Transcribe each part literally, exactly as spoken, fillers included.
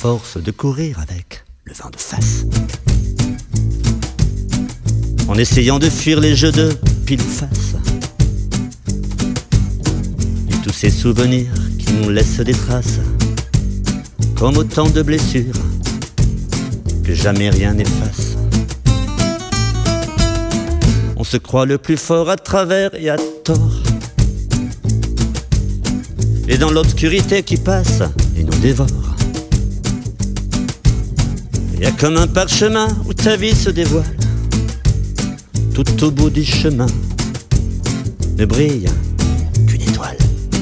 force de courir avec le vent de face, en essayant de fuir les jeux de pile ou face, et tous ces souvenirs qui nous laissent des traces, comme autant de blessures que jamais rien n'efface. On se croit le plus fort à travers et à tort, et dans l'obscurité qui passe et nous dévore, y a comme un parchemin où ta vie se dévoile. Tout au bout du chemin ne brille qu'une étoile.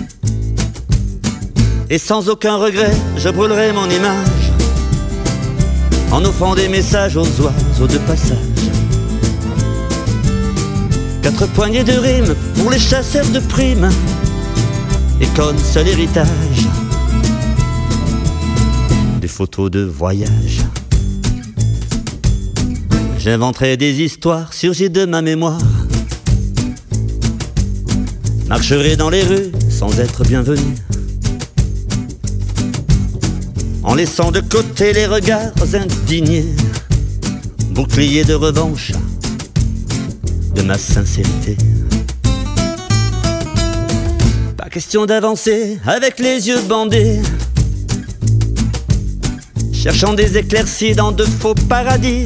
Et sans aucun regret, je brûlerai mon image en offrant des messages aux oiseaux de passage. Quatre poignées de rimes pour les chasseurs de primes, et comme seul héritage, des photos de voyage. J'inventerai des histoires surgies de ma mémoire, marcherai dans les rues sans être bienvenu, en laissant de côté les regards indignés, bouclier de revanche de ma sincérité. Pas question d'avancer avec les yeux bandés, cherchant des éclaircies dans de faux paradis.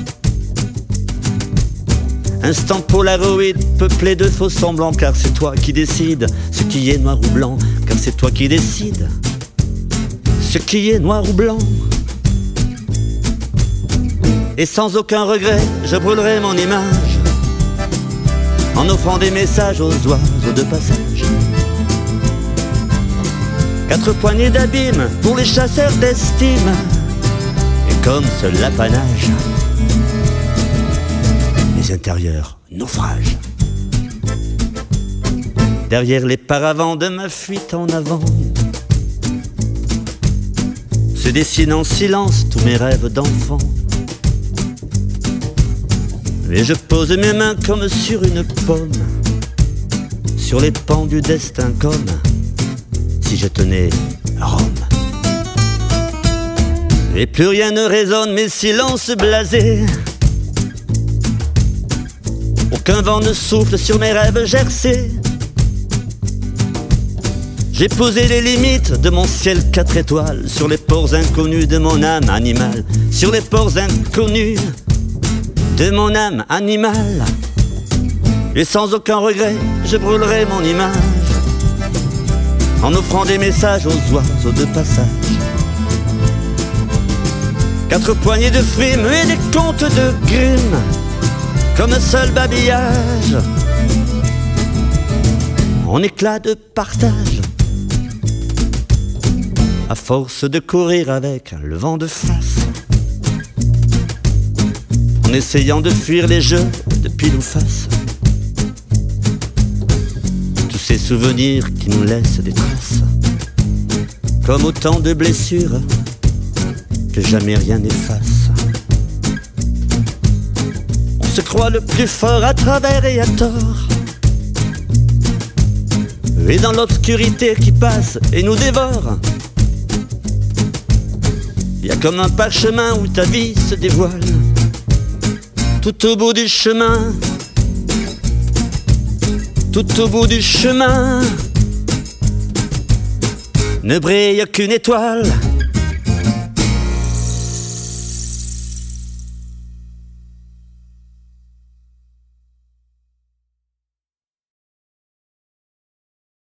Instant Polaroid peuplé de faux semblants, car c'est toi qui décides ce qui est noir ou blanc, car c'est toi qui décides ce qui est noir ou blanc. Et sans aucun regret, je brûlerai mon image en offrant des messages aux oiseaux de passage. Quatre poignées d'abîme pour les chasseurs d'estime, et comme seul l'apanage, les intérieurs naufragent. Derrière les paravents de ma fuite en avant, se dessinent en silence tous mes rêves d'enfant. Et je pose mes mains comme sur une pomme, sur les pans du destin, comme si je tenais Rome. Et plus rien ne résonne, mes silences blasés, aucun vent ne souffle sur mes rêves gercés. J'ai posé les limites de mon ciel quatre étoiles sur les pores inconnus de mon âme animale, sur les pores inconnus de mon âme animale. Et sans aucun regret, je brûlerai mon image en offrant des messages aux oiseaux de passage. Quatre poignées de frimes et des contes de Grimm, comme un seul babillage, en éclat de partage. À force de courir avec le vent de face, en essayant de fuir les jeux de pile ou face, tous ces souvenirs qui nous laissent des traces, comme autant de blessures que jamais rien n'efface. On se croit le plus fort à travers et à tort, et dans l'obscurité qui passe et nous dévore, y a comme un parchemin où ta vie se dévoile. Tout au bout du chemin, tout au bout du chemin, ne brille qu'une étoile.